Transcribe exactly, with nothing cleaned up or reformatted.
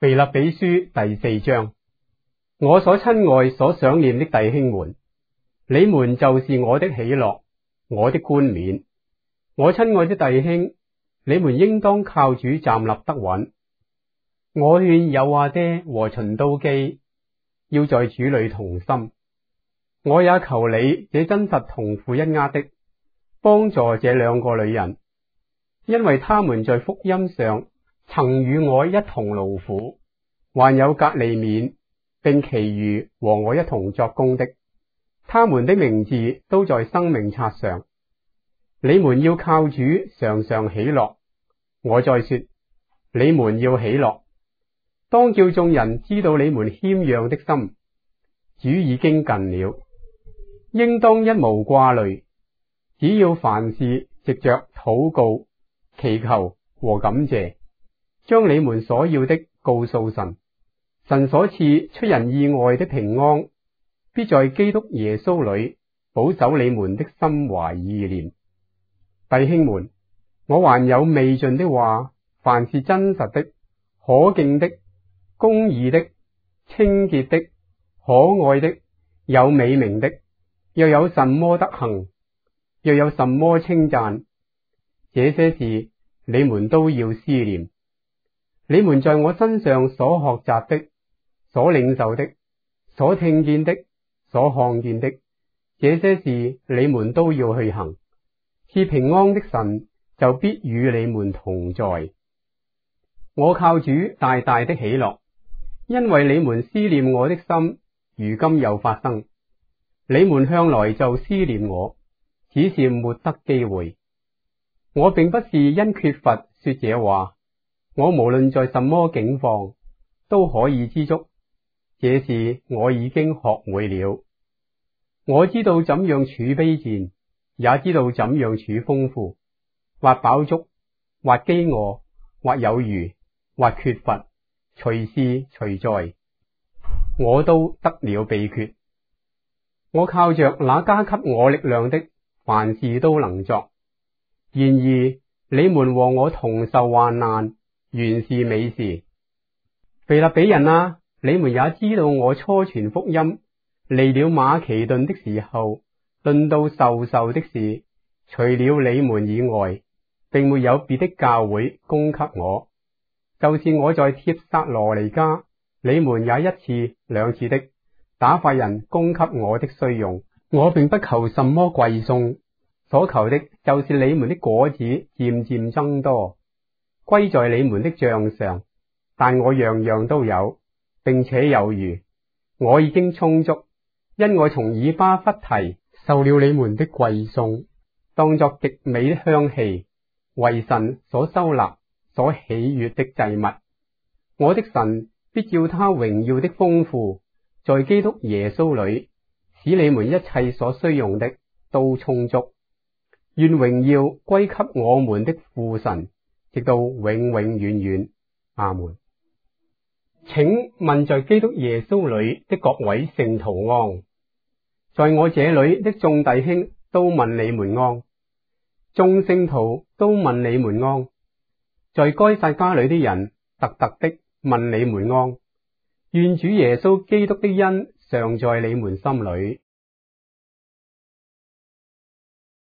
腓立比書第四章。我所親愛所想念的弟兄們，你們就是我的喜樂，我的冠冕。我親愛的弟兄，你們應當靠主站立得穩。我勸友阿爹和循都基要在主裏同心。我也求你這真實同負一軛的，幫助這兩個女人，因為他們在福音上曾與我一同勞苦，還有革利免並其餘和我一同作工的，他們的名字都在生命冊上。你們要靠主常常喜樂。我再說，你們要喜樂，當叫眾人知道你們謙讓的心。主已經近了，應當一無掛慮，只要凡事藉着禱告、祈求和感謝，將你們所要的告訴神。神所賜出人意外的平安，必在基督耶穌裏保守你們的心懷意念。弟兄們，我還有未盡的話，凡是真實的、可敬的、公義的、清潔的、可愛的、有美名的，又有什麼德行，又有什麼稱讚，這些事你們都要思念。你們在我身上所學習的、所領受的、所聽見的、所看見的，這些事你們都要去行。賜平安的神就必與你們同在。我靠主大大的喜樂，因為你們思念我的心，如今又發生。你們向來就思念我，只是沒得機會。我並不是因缺乏說這話，我無論在什麼境況都可以知足，這事我已經學會了。我知道怎樣處卑賤，也知道怎樣處豐富，或飽足，或飢餓，或有餘，或缺乏，隨事隨在，我都得了秘訣。我靠着那加給我力量的，凡事都能作。然而你們和我同受患難，原是美事。腓立比人啊，你們也知道我初傳福音離了馬其頓的時候，論到授受的事，除了你們以外，並沒有別的教會供給我。就是我在帖撒羅尼迦，你們也一次兩次的打發人供給我的需用。我並不求什麼貴重，所求的就是你們的果子漸漸增多，歸在你們的賬上。但我樣樣都有，並且有餘。我已經充足，因我從以巴弗提受了你們的貴送，當作極美的香氣，為神所收納、所喜悅的祭物。我的神必照他榮耀的豐富，在基督耶穌裏，使你們一切所需用的都充足。願榮耀歸給我們的父神，直到永永遠遠。阿門。請問在基督耶穌裏的各位聖徒安，在我這裏的眾弟兄都問你們安，眾聖徒都問你們安，在該撒家裏的人特特的問你們安。願主耶穌基督的恩常在你們心裏。